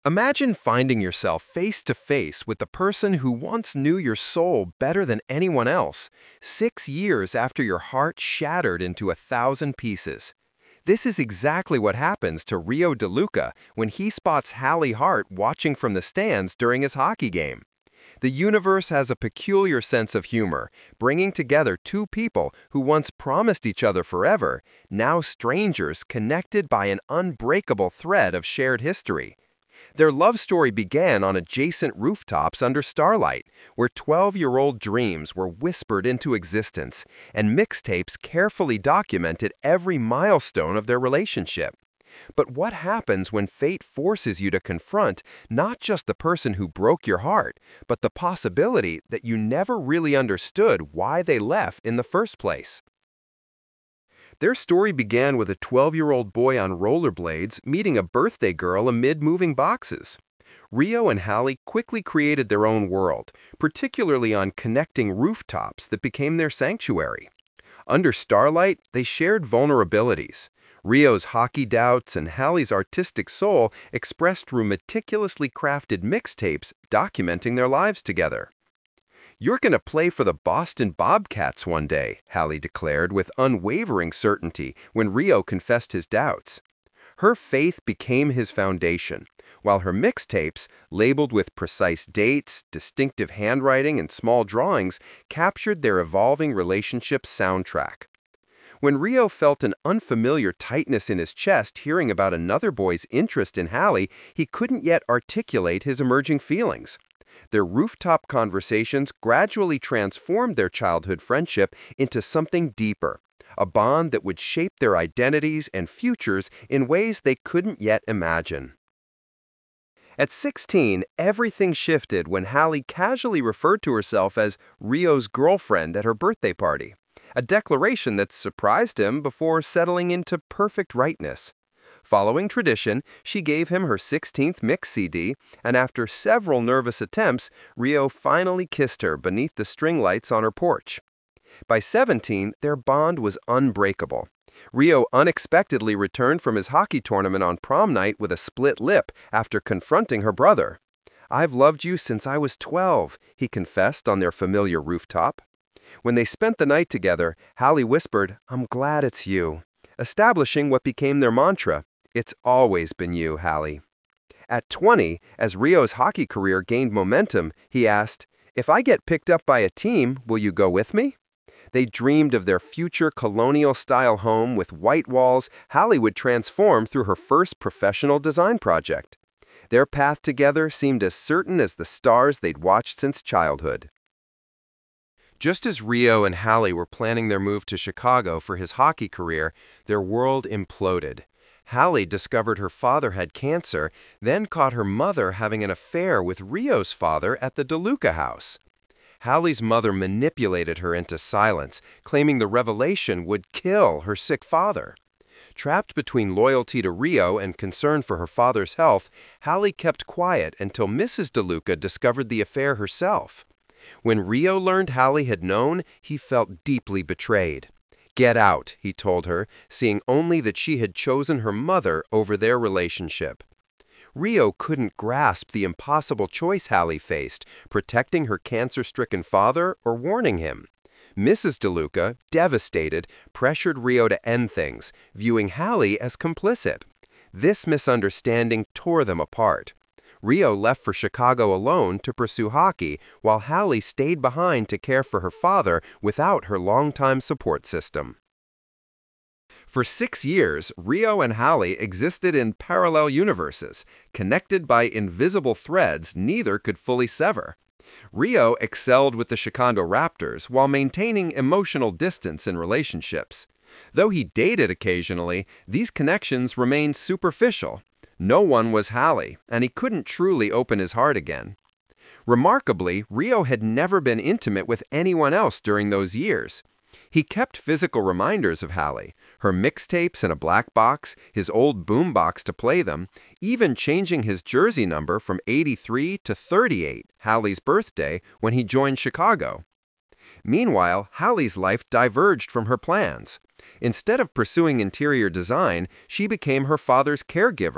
Imagine finding yourself face to face with the person who once knew your soul better than anyone else, 6 years after your heart shattered into 1,000 pieces. This is exactly what happens to Rio DeLuca when he spots Hallie Hart watching from the stands during his hockey game. The universe has a peculiar sense of humor, bringing together two people who once promised each other forever, now strangers connected by an unbreakable thread of shared history. Their love story began on adjacent rooftops under starlight, where 12-year-old dreams were whispered into existence, and mixtapes carefully documented every milestone of their relationship. But what happens when fate forces you to confront not just the person who broke your heart, but the possibility that you never really understood why they left in the first place? Their story began with a 12-year-old boy on rollerblades meeting a birthday girl amid moving boxes. Rio and Hallie quickly created their own world, particularly on connecting rooftops that became their sanctuary. Under starlight, they shared vulnerabilities. Rio's hockey doubts and Hallie's artistic soul expressed through meticulously crafted mixtapes documenting their lives together. "You're going to play for the Boston Bobcats one day," Hallie declared with unwavering certainty when Rio confessed his doubts. Her faith became his foundation, while her mixtapes, labeled with precise dates, distinctive handwriting, and small drawings, captured their evolving relationship's soundtrack. When Rio felt an unfamiliar tightness in his chest hearing about another boy's interest in Hallie, he couldn't yet articulate his emerging feelings. Their rooftop conversations gradually transformed their childhood friendship into something deeper, a bond that would shape their identities and futures in ways they couldn't yet imagine. At 16, everything shifted when Hallie casually referred to herself as Rio's girlfriend at her birthday party, a declaration that surprised him before settling into perfect rightness. Following tradition, she gave him her 16th mix CD, and after several nervous attempts, Rio finally kissed her beneath the string lights on her porch. By 17, their bond was unbreakable. Rio unexpectedly returned from his hockey tournament on prom night with a split lip after confronting her brother. "I've loved you since I was 12, he confessed on their familiar rooftop. When they spent the night together, Hallie whispered, "I'm glad it's you," establishing what became their mantra, "It's always been you, Hallie." At 20, as Rio's hockey career gained momentum, he asked, "If I get picked up by a team, will you go with me?" They dreamed of their future colonial-style home with white walls Hallie would transform through her first professional design project. Their path together seemed as certain as the stars they'd watched since childhood. Just as Rio and Hallie were planning their move to Chicago for his hockey career, their world imploded. Hallie discovered her father had cancer, then caught her mother having an affair with Rio's father at the DeLuca house. Hallie's mother manipulated her into silence, claiming the revelation would kill her sick father. Trapped between loyalty to Rio and concern for her father's health, Hallie kept quiet until Mrs. DeLuca discovered the affair herself. When Rio learned Hallie had known, he felt deeply betrayed. "Get out," he told her, seeing only that she had chosen her mother over their relationship. Rio couldn't grasp the impossible choice Hallie faced, protecting her cancer-stricken father or warning him. Mrs. DeLuca, devastated, pressured Rio to end things, viewing Hallie as complicit. This misunderstanding tore them apart. Rio left for Chicago alone to pursue hockey, while Hallie stayed behind to care for her father without her longtime support system. For 6 years, Rio and Hallie existed in parallel universes, connected by invisible threads neither could fully sever. Rio excelled with the Chicago Raptors while maintaining emotional distance in relationships. Though he dated occasionally, these connections remained superficial. No one was Hallie, and he couldn't truly open his heart again. Remarkably, Rio had never been intimate with anyone else during those years. He kept physical reminders of Hallie, her mixtapes in a black box, his old boombox to play them, even changing his jersey number from 83 to 38, Hallie's birthday, when he joined Chicago. Meanwhile, Hallie's life diverged from her plans. Instead of pursuing interior design, she became her father's caregiver,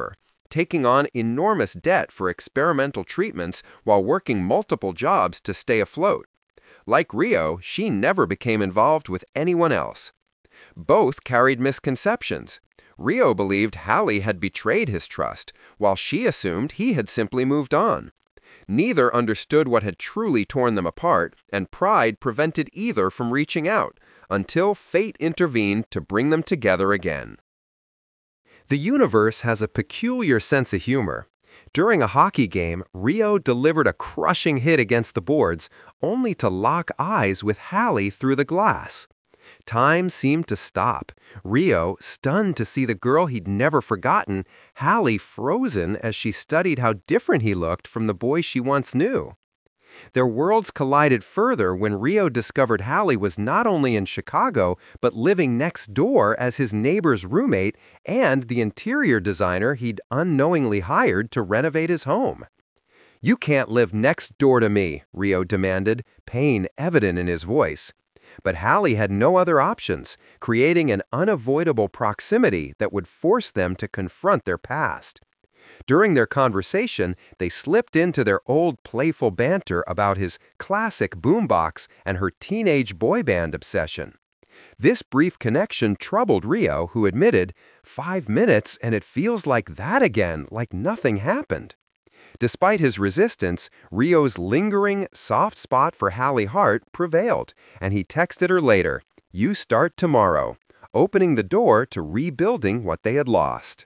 taking on enormous debt for experimental treatments while working multiple jobs to stay afloat. Like Rio, she never became involved with anyone else. Both carried misconceptions. Rio believed Hallie had betrayed his trust, while she assumed he had simply moved on. Neither understood what had truly torn them apart, and pride prevented either from reaching out, until fate intervened to bring them together again. The universe has a peculiar sense of humor. During a hockey game, Rio delivered a crushing hit against the boards, only to lock eyes with Hallie through the glass. Time seemed to stop. Rio, stunned to see the girl he'd never forgotten, Hallie frozen as she studied how different he looked from the boy she once knew. Their worlds collided further when Rio discovered Hallie was not only in Chicago, but living next door as his neighbor's roommate and the interior designer he'd unknowingly hired to renovate his home. "You can't live next door to me," Rio demanded, pain evident in his voice. But Hallie had no other options, creating an unavoidable proximity that would force them to confront their past. During their conversation, they slipped into their old playful banter about his classic boombox and her teenage boy band obsession. This brief connection troubled Rio, who admitted, "5 minutes and it feels like that again, like nothing happened." Despite his resistance, Rio's lingering, soft spot for Hallie Hart prevailed, and he texted her later, "You start tomorrow," opening the door to rebuilding what they had lost.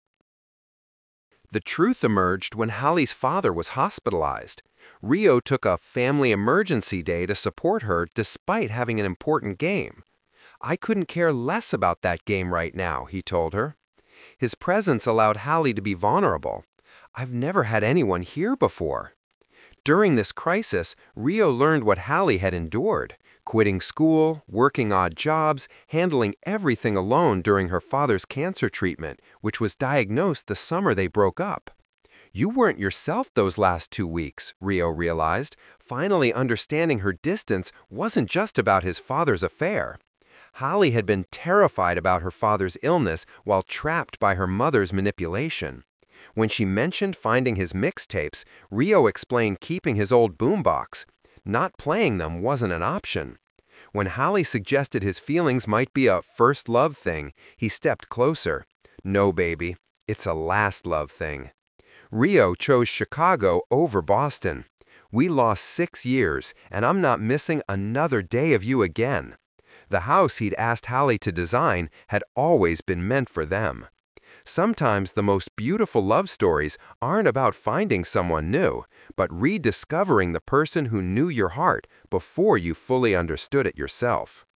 The truth emerged when Hallie's father was hospitalized. Rio took a family emergency day to support her despite having an important game. "I couldn't care less about that game right now," he told her. His presence allowed Hallie to be vulnerable. "I've never had anyone here before." During this crisis, Rio learned what Hallie had endured, quitting school, working odd jobs, handling everything alone during her father's cancer treatment, which was diagnosed the summer they broke up. "You weren't yourself those last 2 weeks," Rio realized, finally understanding her distance wasn't just about his father's affair. Hallie had been terrified about her father's illness while trapped by her mother's manipulation. When she mentioned finding his mixtapes, Rio explained keeping his old boombox. Not playing them wasn't an option. When Hallie suggested his feelings might be a first love thing, he stepped closer. "No, baby, it's a last love thing." Rio chose Chicago over Boston. "We lost 6 years, and I'm not missing another day of you again." The house he'd asked Hallie to design had always been meant for them. Sometimes the most beautiful love stories aren't about finding someone new, but rediscovering the person who knew your heart before you fully understood it yourself.